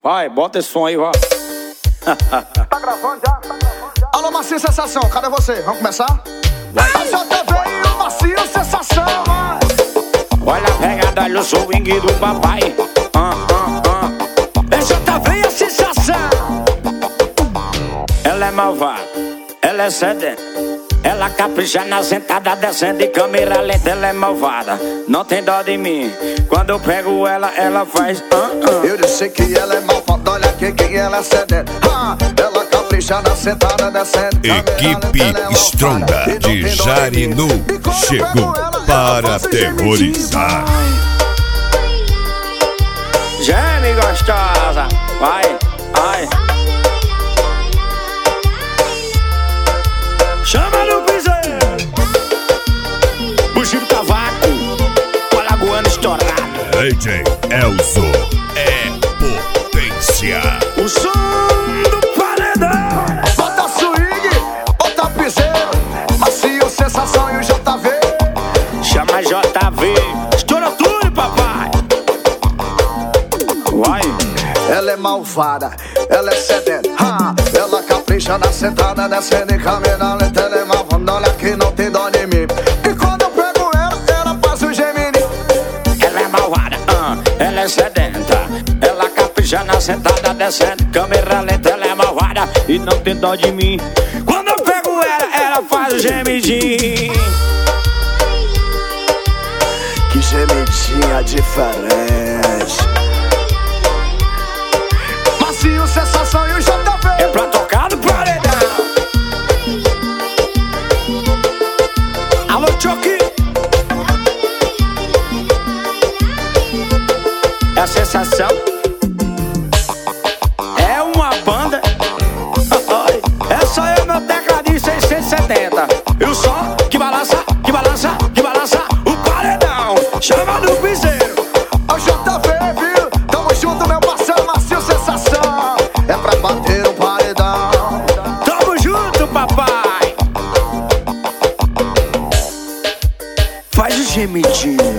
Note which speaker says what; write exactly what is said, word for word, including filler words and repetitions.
Speaker 1: Vai, bota esse som aí, ó.
Speaker 2: Tá gravando já? Tá gravando já? Alô, Macio Sensação, cadê você? Vamos começar? Vai. A J T V e o Macio Sensação, vai.
Speaker 1: Olha a pegada, olha o swing do papai. Ah, ah, ah. É J T V e a sensação. Ela é malvada, ela é sedenta, ela capricha na sentada, descendo de câmera lenta. Ela é malvada, não tem dó de mim. Quando eu pego ela, ela faz ah, ah.
Speaker 2: Eu disse que ela é malvada, olha aqui que ela é sedenta. Ah, ela capricha na sentada, descendo de
Speaker 3: Equipe Stronda de Jarinu chegou para aterrorizar.
Speaker 1: Geme gostosa, vai, vai. Chama no piseiro. Buchinho do cavaco, o alagoano estourado.
Speaker 3: D J Elzo é potência.
Speaker 1: O som do paredão.
Speaker 2: Bota swing, bota piseiro, Macio Sensação e o J V.
Speaker 1: Chama J V, estoura tudo, papai. Vai.
Speaker 2: Ela é malvada, ela é sedenta. Ah, ela capricha na sentada, descendo em câmera lenta. Ela é malvada, olha que não tem dó de mim. E quando eu pego ela, ela faz o gemini.
Speaker 1: Ela é malvada, ah, ela é sedenta, ela capricha na sentada, descendo câmera lenta. Ela é malvada e não tem dó de mim. Quando eu pego ela, ela faz o gemidinho.
Speaker 2: Que gemidinha diferente. Macio Sensação e o J V.
Speaker 1: É pra tocar no paredão. Alô, Choque. É a sensação. É uma banda. É só eu, meu tecladinho seiscentos e setenta. E o som que balança, que balança, que balança o paredão. Chama no piseiro.
Speaker 2: O J V, viu? Tamo junto, meu parceiro Macio Sensação. É pra bater o paredão.
Speaker 1: Tamo junto, papai. Faz o gemidinho.